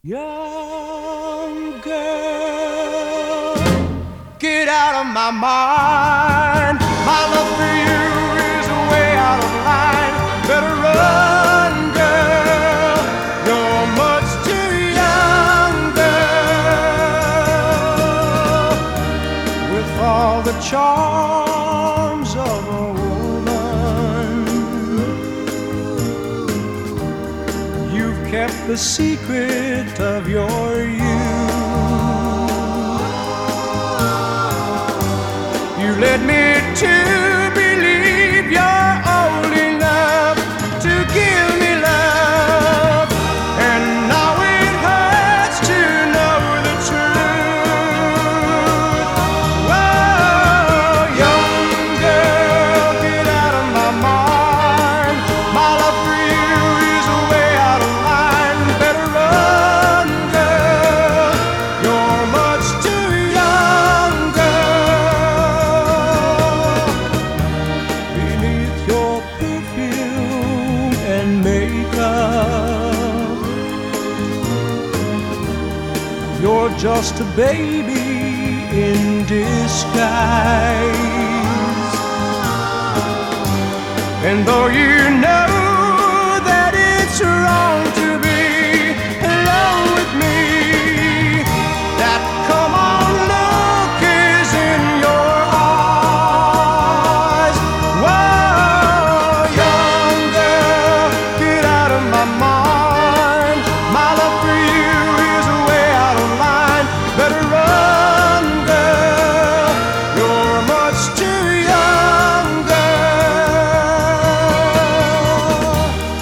Young girl, get out of my mind. My love for you is way out of line. Better run, girl. You're much too young, girl. With all the charms of a woman, you've kept the secret of your youth. You led me to believe you're old enough to give me love, and now it hurts to know the truth. Whoa, young girl, get out of my mind. My love for you is way out of line. Better run, girl. You're much too young, girl. Beneath your perfume and makeup, you're just a baby in disguise. And though you know that it's wrong to be alone with me, that come on look is in your eyes. Whoa, young girl, get out of my mind. My love for you is way out of line. Better run, girl. You're much too young, girl.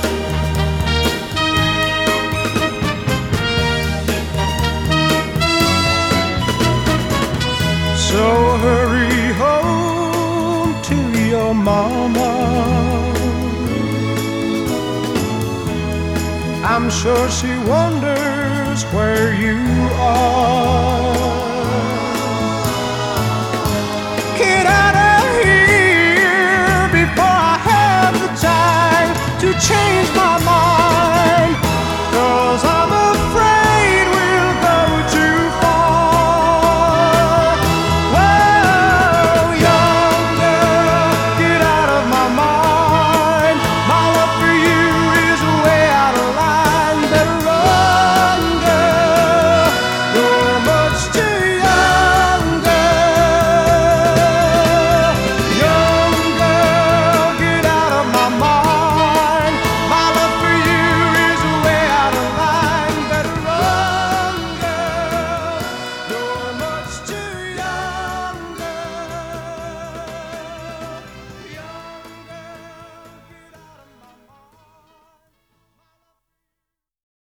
So hurry home to your mama. I'm sure she wonders where you are. Get out of here before I have the time to change my mind.